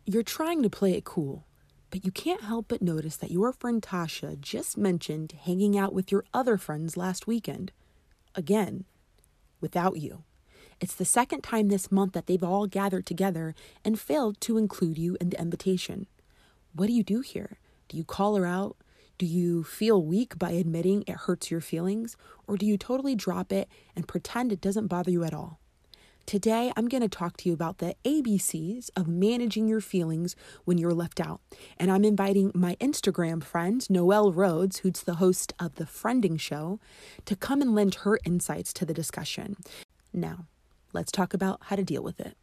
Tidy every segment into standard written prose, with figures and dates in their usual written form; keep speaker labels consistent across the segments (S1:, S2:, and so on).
S1: You're trying to play it cool, but you can't help but notice that your friend Tasha just mentioned hanging out with your other friends last weekend. Again, without you. It's the second time this month that they've all gathered together and failed to include you in the invitation. What do you do here? Do you call her out? Do you feel weak by admitting it hurts your feelings? Or do you totally drop it and pretend it doesn't bother you at all? Today, I'm going to talk to you about the ABCs of managing your feelings when you're left out. And I'm inviting my Instagram friend, Noelle Rhodes, who's the host of The Friending Show, to come and lend her insights to the discussion. Now, let's talk about how to deal with it.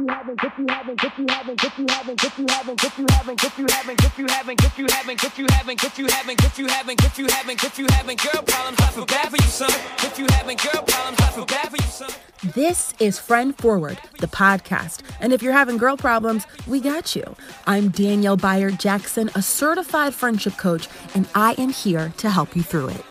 S1: This is Friend Forward, the podcast. And if you're having girl problems, we got you. I'm Danielle Byard Jackson, a certified friendship coach, and I am here to help you through it.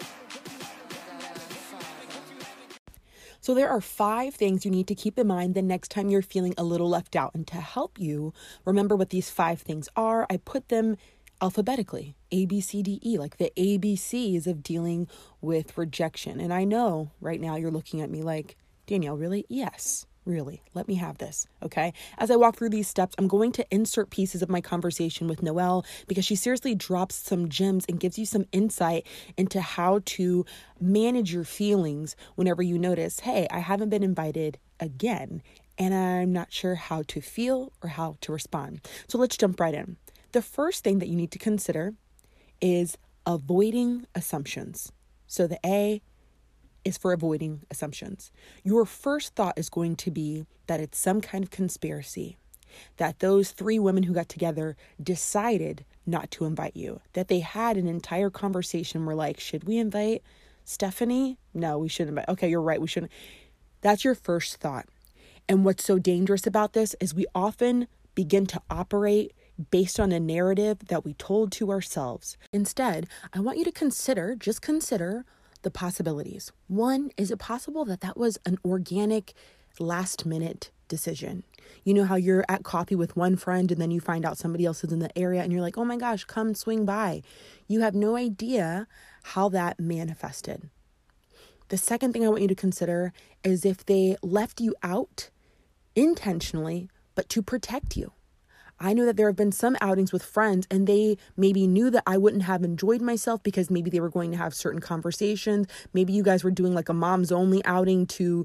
S1: So there are 5 things you need to keep in mind the next time you're feeling a little left out. And to help you remember what these 5 things are, I put them alphabetically, A, B, C, D, E, like the ABCs of dealing with rejection. And I know right now you're looking at me like, Danielle, really? Yes. Really, let me have this, okay? As I walk through these steps, I'm going to insert pieces of my conversation with Noelle because she seriously drops some gems and gives you some insight into how to manage your feelings whenever you notice, hey, I haven't been invited again, and I'm not sure how to feel or how to respond. So let's jump right in. The first thing that you need to consider is avoiding assumptions. So the A is for avoiding assumptions. Your first thought is going to be that it's some kind of conspiracy, that those 3 women who got together decided not to invite you, that they had an entire conversation where like, should we invite Stephanie? No, we shouldn't invite. Okay, you're right, we shouldn't. That's your first thought. And what's so dangerous about this is we often begin to operate based on a narrative that we told to ourselves. Instead, I want you to just consider the possibilities. 1, is it possible that that was an organic last minute decision? You know how you're at coffee with one friend and then you find out somebody else is in the area and you're like, oh my gosh, come swing by. You have no idea how that manifested. The second thing I want you to consider is if they left you out intentionally, but to protect you. I know that there have been some outings with friends and they maybe knew that I wouldn't have enjoyed myself because maybe they were going to have certain conversations. Maybe you guys were doing like a mom's only outing to,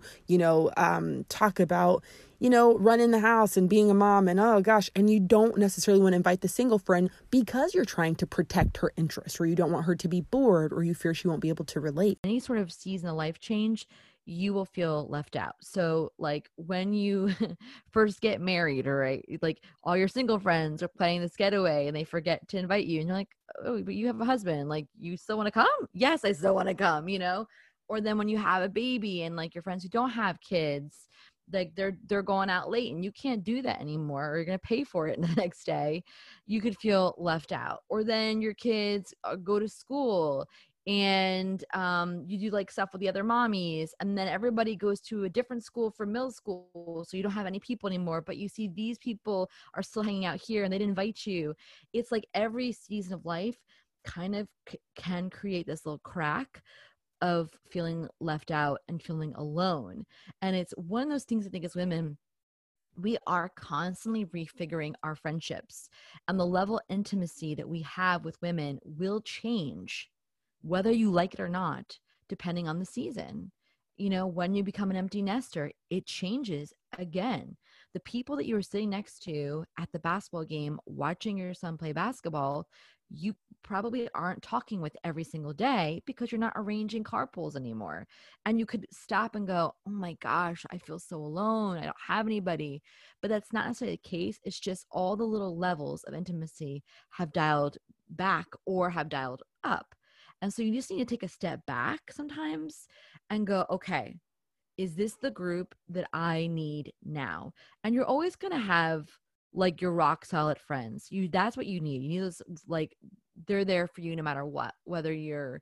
S1: talk about, running the house and being a mom and oh gosh. And you don't necessarily want to invite the single friend because you're trying to protect her interest or you don't want her to be bored or you fear she won't be able to relate.
S2: Any sort of season of life change, you will feel left out. So like when you first get married, or right, like all your single friends are planning this getaway and they forget to invite you and you're like, oh, but you have a husband, like you still want to come? Yes, I still want to come, or then when you have a baby and like your friends who don't have kids, like they're going out late and you can't do that anymore, or you're going to pay for it the next day, you could feel left out. Or then your kids go to school and you do like stuff with the other mommies, and then everybody goes to a different school for middle school, so you don't have any people anymore, but you see these people are still hanging out here and they didn't invite you. It's like every season of life kind of can create this little crack of feeling left out and feeling alone. And it's one of those things I think as women, we are constantly refiguring our friendships, and the level of intimacy that we have with women will change whether you like it or not, depending on the season. When you become an empty nester, it changes again. The people that you were sitting next to at the basketball game, watching your son play basketball, you probably aren't talking with every single day because you're not arranging carpools anymore. And you could stop and go, oh my gosh, I feel so alone. I don't have anybody. But that's not necessarily the case. It's just all the little levels of intimacy have dialed back or have dialed up. And so you just need to take a step back sometimes and go, okay, is this the group that I need now? And you're always going to have like your rock solid friends. That's what you need. You need those, like, they're there for you no matter what, whether you're,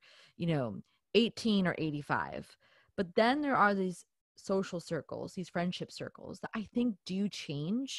S2: 18 or 85. But then there are these social circles, these friendship circles that I think do change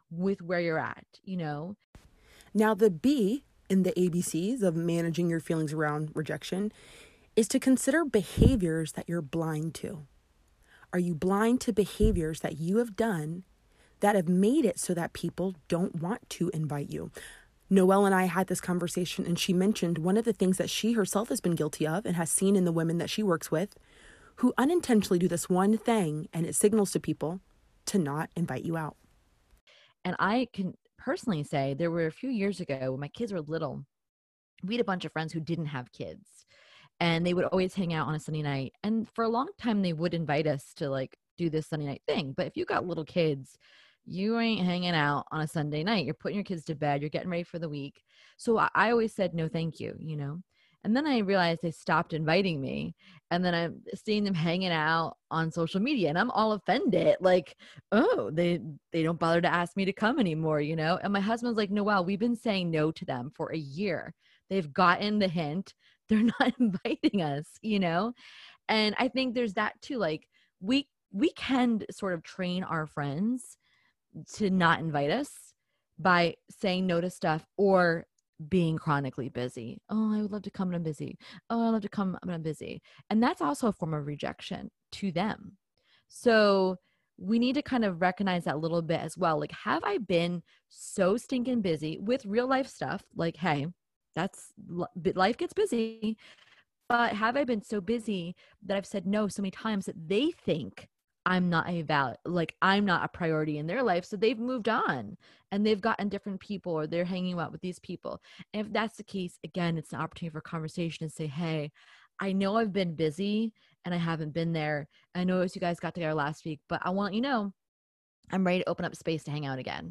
S2: with where you're at,
S1: Now, the B in the ABCs of managing your feelings around rejection is to consider behaviors that you're blind to. Are you blind to behaviors that you have done that have made it so that people don't want to invite you? Noelle and I had this conversation, and she mentioned one of the things that she herself has been guilty of and has seen in the women that she works with who unintentionally do this one thing, and it signals to people to not invite you out.
S2: And I can personally say there were a few years ago when my kids were little, we had a bunch of friends who didn't have kids, and they would always hang out on a Sunday night. And for a long time, they would invite us to like do this Sunday night thing. But if you got little kids, you ain't hanging out on a Sunday night. You're putting your kids to bed. You're getting ready for the week. So I always said, no, thank you. And then I realized they stopped inviting me. And then I'm seeing them hanging out on social media, and I'm all offended. Like, oh, they don't bother to ask me to come anymore, And my husband's like, Noelle, we've been saying no to them for a year. They've gotten the hint. They're not inviting us, And I think there's that too. Like we can sort of train our friends to not invite us by saying no to stuff or being chronically busy. Oh, I would love to come, but I'm busy. Oh, I love to come, but I'm busy. And that's also a form of rejection to them. So we need to kind of recognize that a little bit as well. Like, have I been so stinking busy with real life stuff? Like, hey, life gets busy, but have I been so busy that I've said no so many times that they think I'm not I'm not a priority in their life. So they've moved on and they've gotten different people, or they're hanging out with these people. And if that's the case, again, it's an opportunity for conversation and say, hey, I know I've been busy and I haven't been there. I noticed you guys got together last week, but I want I'm ready to open up space to hang out again.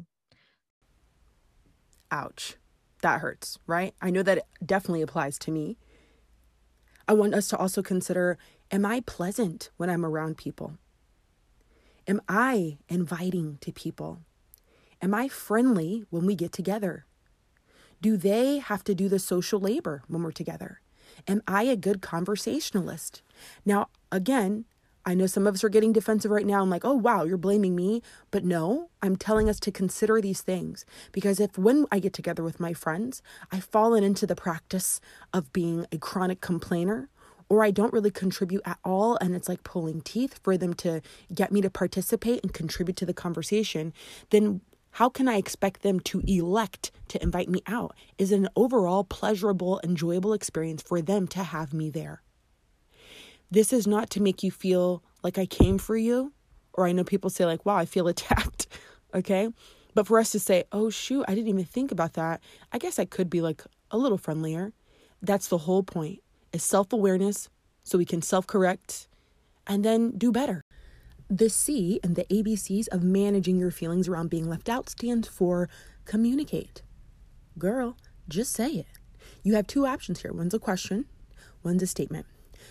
S1: Ouch. That hurts, right? I know that it definitely applies to me. I want us to also consider, am I pleasant when I'm around people? Am I inviting to people? Am I friendly when we get together? Do they have to do the social labor when we're together? Am I a good conversationalist? Now, again, I know some of us are getting defensive right now. I'm like, oh, wow, you're blaming me. But no, I'm telling us to consider these things, because if when I get together with my friends, I've fallen into the practice of being a chronic complainer, or I don't really contribute at all, and it's like pulling teeth for them to get me to participate and contribute to the conversation, then how can I expect them to elect to invite me out? Is it an overall pleasurable, enjoyable experience for them to have me there? This is not to make you feel like I came for you, or I know people say like, wow, I feel attacked, okay? But for us to say, oh, shoot, I didn't even think about that. I guess I could be like a little friendlier. That's the whole point, is self-awareness so we can self-correct and then do better. The C in the ABCs of managing your feelings around being left out stands for communicate. Girl, just say it. You have two options here. One's a question, one's a statement.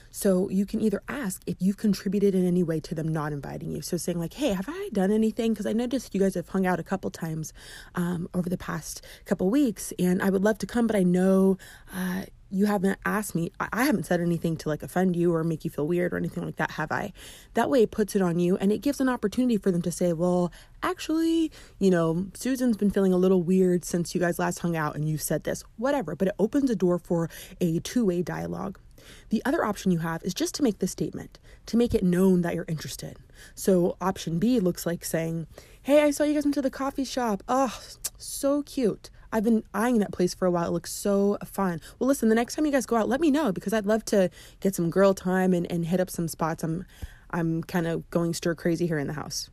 S1: So you can either ask if you've contributed in any way to them not inviting you. So saying like, hey, have I done anything? Because I noticed you guys have hung out a couple times over the past couple weeks, and I would love to come, but I know you haven't asked me. I haven't said anything to like offend you or make you feel weird or anything like that, have I? That way it puts it on you, and it gives an opportunity for them to say, well, actually, Susan's been feeling a little weird since you guys last hung out and you said this, whatever. But it opens a door for a two-way dialogue. The other option you have is just to make the statement, to make it known that you're interested. So option B looks like saying, hey, I saw you guys went to the coffee shop. Oh, so cute. I've been eyeing that place for a while. It looks so fun. Well, listen, the next time you guys go out, let me know, because I'd love to get some girl time and hit up some spots. I'm kind of going stir crazy here in the house.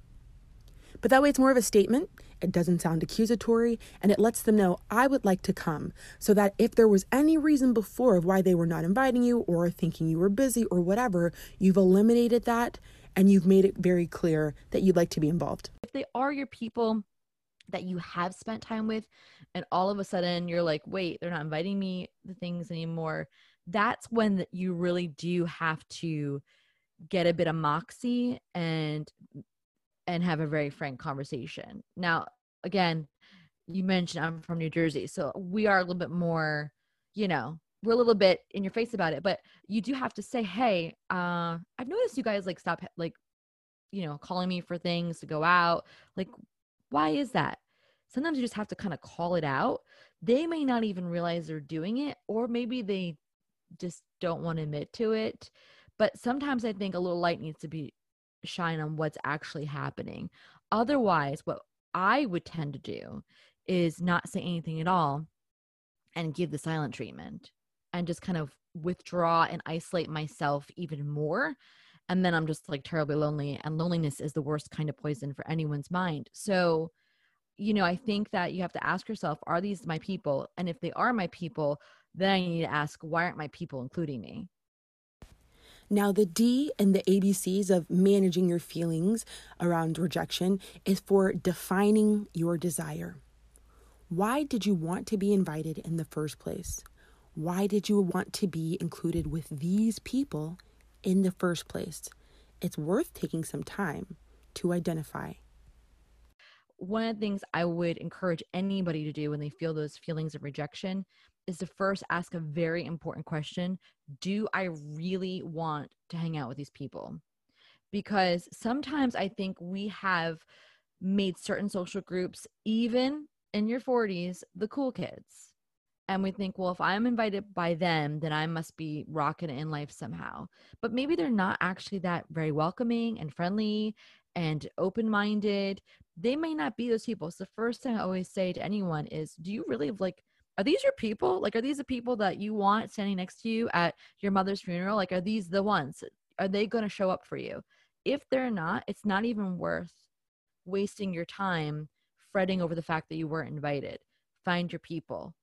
S1: But that way it's more of a statement. It doesn't sound accusatory, and it lets them know I would like to come, so that if there was any reason before of why they were not inviting you or thinking you were busy or whatever, you've eliminated that and you've made it very clear that you'd like to be involved.
S2: If they are your people that you have spent time with, and all of a sudden you're like, wait, they're not inviting me to things anymore, that's when you really do have to get a bit of moxie and have a very frank conversation. Now, again, you mentioned I'm from New Jersey, so we are a little bit more, we're a little bit in your face about it, but you do have to say, hey, I've noticed you guys like stop calling me for things to go out. Like, why is that? sometimes you just have to kind of call it out. They may not even realize they're doing it, or maybe they just don't want to admit to it. But sometimes I think a little light needs to be shine on what's actually happening. Otherwise, what I would tend to do is not say anything at all and give the silent treatment and just kind of withdraw and isolate myself even more. And then I'm just like terribly lonely, and loneliness is the worst kind of poison for anyone's mind. So, I think that you have to ask yourself, are these my people? And if they are my people, then I need to ask, why aren't my people including me?
S1: Now, the D in the ABCs of managing your feelings around rejection is for defining your desire. Why did you want to be invited in the first place? Why did you want to be included with these people in the first place? It's worth taking some time to identify.
S2: One of the things I would encourage anybody to do when they feel those feelings of rejection is to first ask a very important question. Do I really want to hang out with these people? Because sometimes I think we have made certain social groups, even in your 40s, the cool kids. And we think, well, if I'm invited by them, then I must be rocking it in life somehow. But maybe they're not actually that very welcoming and friendly and open-minded. They may not be those people. So the first thing I always say to anyone is, do you really are these your people? Like, are these the people that you want standing next to you at your mother's funeral? Like, are these the ones? Are they going to show up for you? If they're not, it's not even worth wasting your time fretting over the fact that you weren't invited. Find your people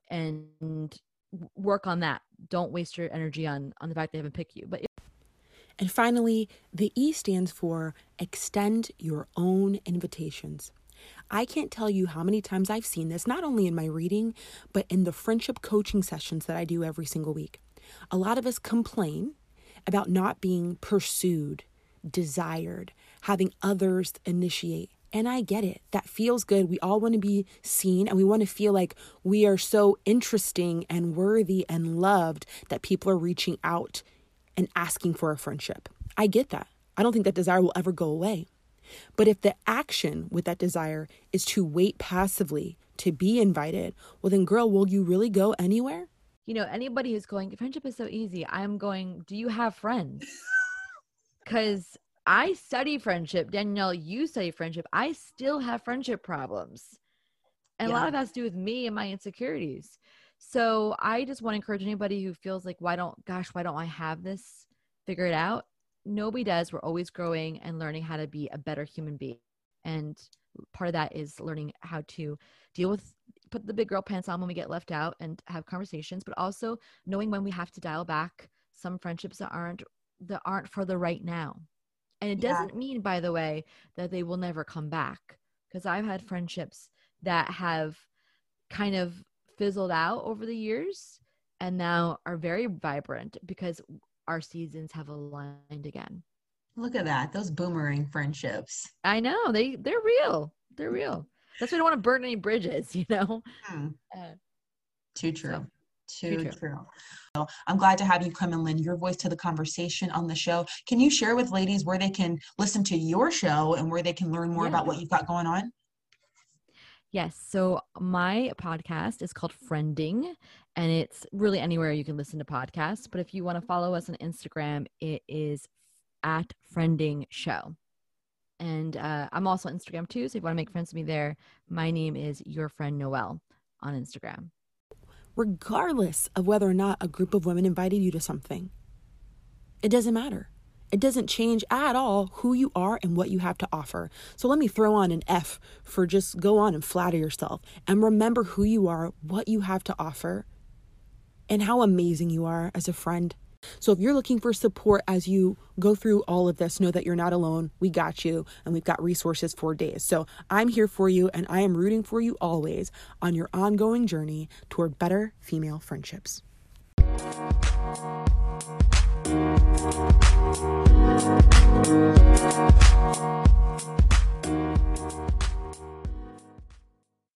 S2: and work on that. Don't waste your energy on the fact they haven't picked you.
S1: And finally, the E stands for extend your own invitations. I can't tell you how many times I've seen this, not only in my reading, but in the friendship coaching sessions that I do every single week. A lot of us complain about not being pursued, desired, having others initiate. And I get it. That feels good. We all want to be seen, and we want to feel like we are so interesting and worthy and loved that people are reaching out and asking for a friendship. I get that. I don't think that desire will ever go away. But if the action with that desire is to wait passively to be invited, well then, girl, will you really go anywhere?
S2: Anybody who's going, friendship is so easy. I'm going, do you have friends? Because I study friendship. Danielle, you study friendship. I still have friendship problems. And a lot of that has to do with me and my insecurities. So I just want to encourage anybody who feels like, why don't I have this figured out? Nobody does. We're always growing and learning how to be a better human being. And part of that is learning how to put the big girl pants on when we get left out and have conversations, but also knowing when we have to dial back some friendships that aren't for the right now. And it doesn't mean, by the way, that they will never come back. Because I've had friendships that have kind of fizzled out over the years and now are very vibrant because our seasons have aligned again.
S3: Look at that. Those boomerang friendships.
S2: I know. They're real. They're real. That's why I don't want to burn any bridges,
S3: Too true.
S2: So.
S3: Too true. I'm glad to have you come and lend your voice to the conversation on the show. Can you share with ladies where they can listen to your show and where they can learn more about what you've got going on?
S2: Yes. So my podcast is called Friending, and it's really anywhere you can listen to podcasts. But if you want to follow us on Instagram, it is at Friending Show. And I'm also on Instagram too. So if you want to make friends with me there, my name is Your Friend Noelle on Instagram.
S1: Regardless of whether or not a group of women invited you to something, it doesn't matter. It doesn't change at all who you are and what you have to offer. So let me throw on an F for just go on and flatter yourself and remember who you are, what you have to offer, and how amazing you are as a friend. So if you're looking for support as you go through all of this, know that you're not alone. We got you, and we've got resources for days. So I'm here for you, and I am rooting for you always on your ongoing journey toward better female friendships.